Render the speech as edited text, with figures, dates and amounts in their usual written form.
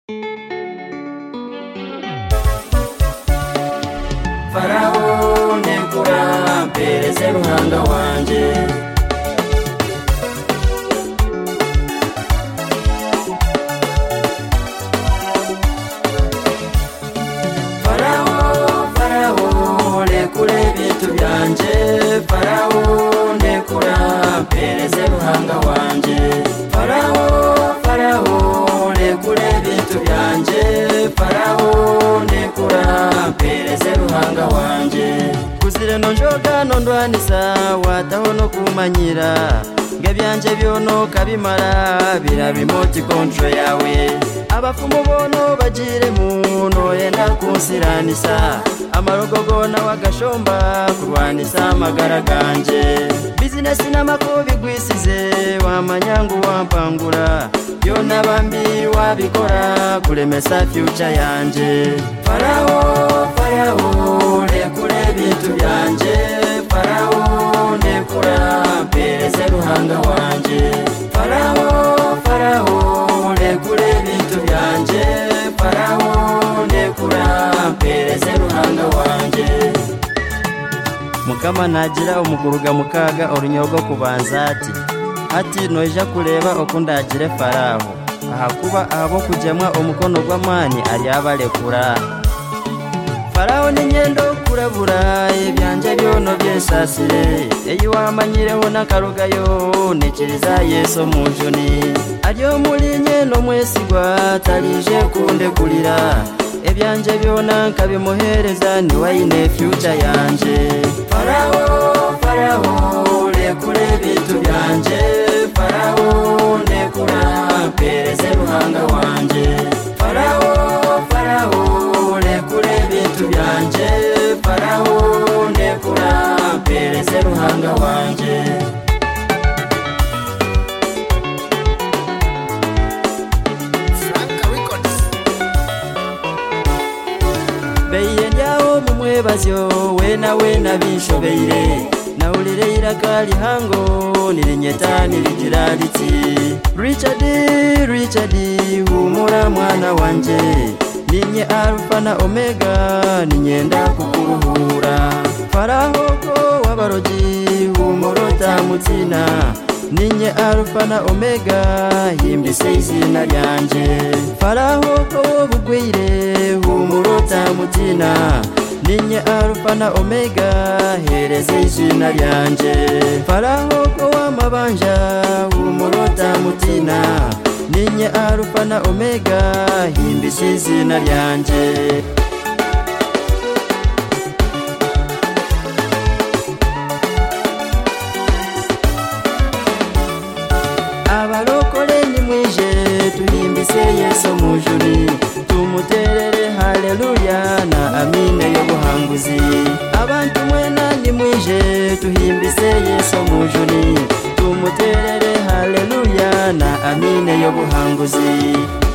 Farawo nekura mpereze ruhanga wanje. Farawo nekure bintu byanje. Farawo nekura mpereze ruhanga wanje. Farawo nekure bintu byanje. Farawo nekura mpereze ruhanga wanje. Kuzire nonjoga nondwanisa wataho no kumanyira ngebyanje byono kabimara birabimoti control yawe. Abafumu bono bagire muno yenda kunsiranisa amarogogo na wagashomba kurwanisa amagara ganje. Business n'amakobi gwisize wamanyangu wampangura byona bambi wabikora kuremesa future yanje. Farawo nekure bintu byanje. Farawo nekura mpereze ruhanga wanje. Farawo nekure bintu byanje. Farawo nekura mpereze ruhanga wanje. Mukama nagira umuguruga mukaga orunyogo kubanza ati noja kureba okundagire Farawo ahakuba abo kujamwa omukono gw'amani ari abalekura. Farawo ni nyendo kurabura ebyanje byono byesasire eyi wamanyireho nakarugayo nekiriza Yesu munjuni aryo muri nyeno mwesigwa tarije kunde kulira ebyanje byona nkabimuhereza ni waine future yanje. Farawo nekure bintu byanje. Farawo nekura mpereze ruhanga wanje. Farawo nekure bintu byanje. Farawo nekura mpereze ruhanga wanje. Beyenyawo mumwebazyo wena bishobeire naulire irakali hango nilinyeta nilijira liti. Richard humura mwana wanje ninye Alpha na Omega ninyenda kukuruhura. Farawo wabaroji humurota mutina ninye Alpha na Omega himbise izina ryanje. Farawo bugwire humurota mutina ninye Alpha na Omega hereze izina ryanje. Farawo wamabanja humurota mutina ninye Alpha na Omega himbise izina ryanje. Abarokore nimwije tuhimbise Yesu mujuri tumuterere haleluya na amine y'ubuhanguzi. Abantu mwena nimwije tuhimbise Yesu mujuri tumuterere haleluya na amine y'ubuhanguzi.